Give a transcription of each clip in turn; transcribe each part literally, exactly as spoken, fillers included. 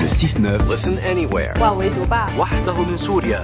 Le six neuf. Listen anywhere. وحده من سوريا.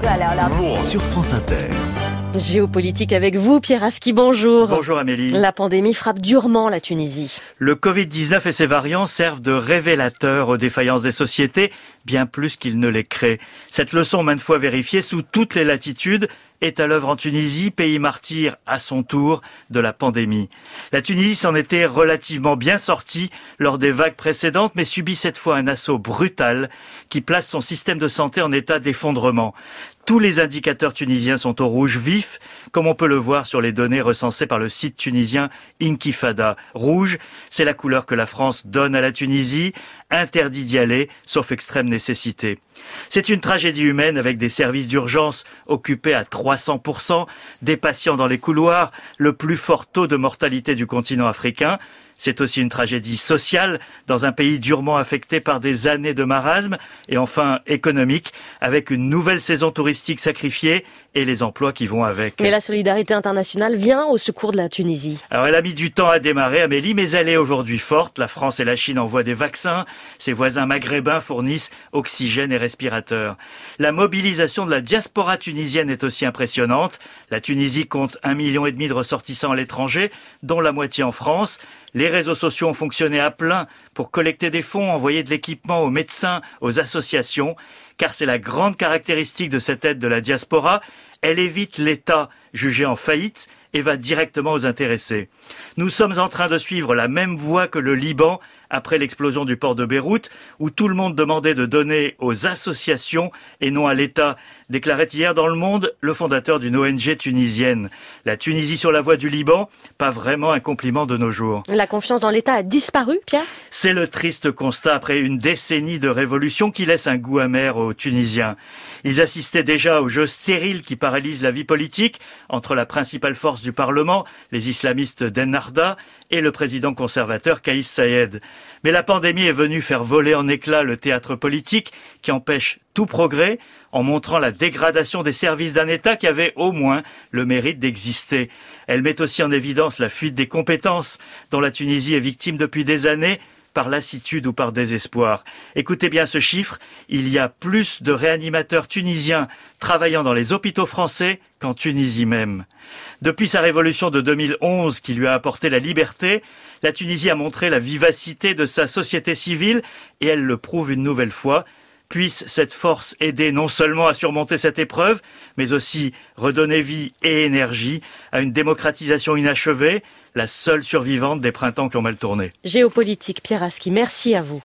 Sur France Inter. Géopolitique avec vous, Pierre Aski, bonjour. Bonjour Amélie. La pandémie frappe durement la Tunisie. Le covid dix-neuf et ses variants servent de révélateurs aux défaillances des sociétés, bien plus qu'ils ne les créent. Cette leçon maintes fois vérifiée sous toutes les latitudes est à l'œuvre en Tunisie, pays martyr à son tour de la pandémie. La Tunisie s'en était relativement bien sortie lors des vagues précédentes, mais subit cette fois un assaut brutal qui place son système de santé en état d'effondrement. Tous les indicateurs tunisiens sont au rouge vif, comme on peut le voir sur les données recensées par le site tunisien Inkifada. Rouge, c'est la couleur que la France donne à la Tunisie, interdit d'y aller, sauf extrême nécessité. C'est une tragédie humaine avec des services d'urgence occupés à trois cents pour cent, des patients dans les couloirs, le plus fort taux de mortalité du continent africain. C'est aussi une tragédie sociale dans un pays durement affecté par des années de marasme et enfin économique avec une nouvelle saison touristique sacrifiée et les emplois qui vont avec. Mais la solidarité internationale vient au secours de la Tunisie. Alors elle a mis du temps à démarrer, Amélie, mais elle est aujourd'hui forte. La France et la Chine envoient des vaccins. Ses voisins maghrébins fournissent oxygène et respirateurs. La mobilisation de la diaspora tunisienne est aussi impressionnante. La Tunisie compte un million et demi de ressortissants à l'étranger, dont la moitié en France. Les réseaux sociaux ont fonctionné à plein pour collecter des fonds, envoyer de l'équipement aux médecins, aux associations, car c'est la grande caractéristique de cette aide de la diaspora. Elle évite l'État jugé en faillite et va directement aux intéressés. Nous sommes en train de suivre la même voie que le Liban après l'explosion du port de Beyrouth, où tout le monde demandait de donner aux associations et non à l'État, déclarait hier dans Le Monde le fondateur d'une O N G tunisienne. La Tunisie sur la voie du Liban, pas vraiment un compliment de nos jours. La confiance dans l'État a disparu, Pierre ? C'est le triste constat après une décennie de révolution qui laisse un goût amer aux Tunisiens. Ils assistaient déjà au jeu stérile qui paralyse la vie politique entre la principale force du Parlement, les islamistes d'Ennahda, et le président conservateur Kais Saied. Mais la pandémie est venue faire voler en éclats le théâtre politique qui empêche tout progrès en montrant la dégradation des services d'un État qui avait au moins le mérite d'exister. Elle met aussi en évidence la fuite des compétences dont la Tunisie est victime depuis des années, par lassitude ou par désespoir. Écoutez bien ce chiffre, il y a plus de réanimateurs tunisiens travaillant dans les hôpitaux français qu'en Tunisie même. Depuis sa révolution de deux mille onze qui lui a apporté la liberté, la Tunisie a montré la vivacité de sa société civile et elle le prouve une nouvelle fois. Puisse cette force aider non seulement à surmonter cette épreuve, mais aussi redonner vie et énergie à une démocratisation inachevée, la seule survivante des printemps qui ont mal tourné. Géopolitique, Pierre Aski, merci à vous.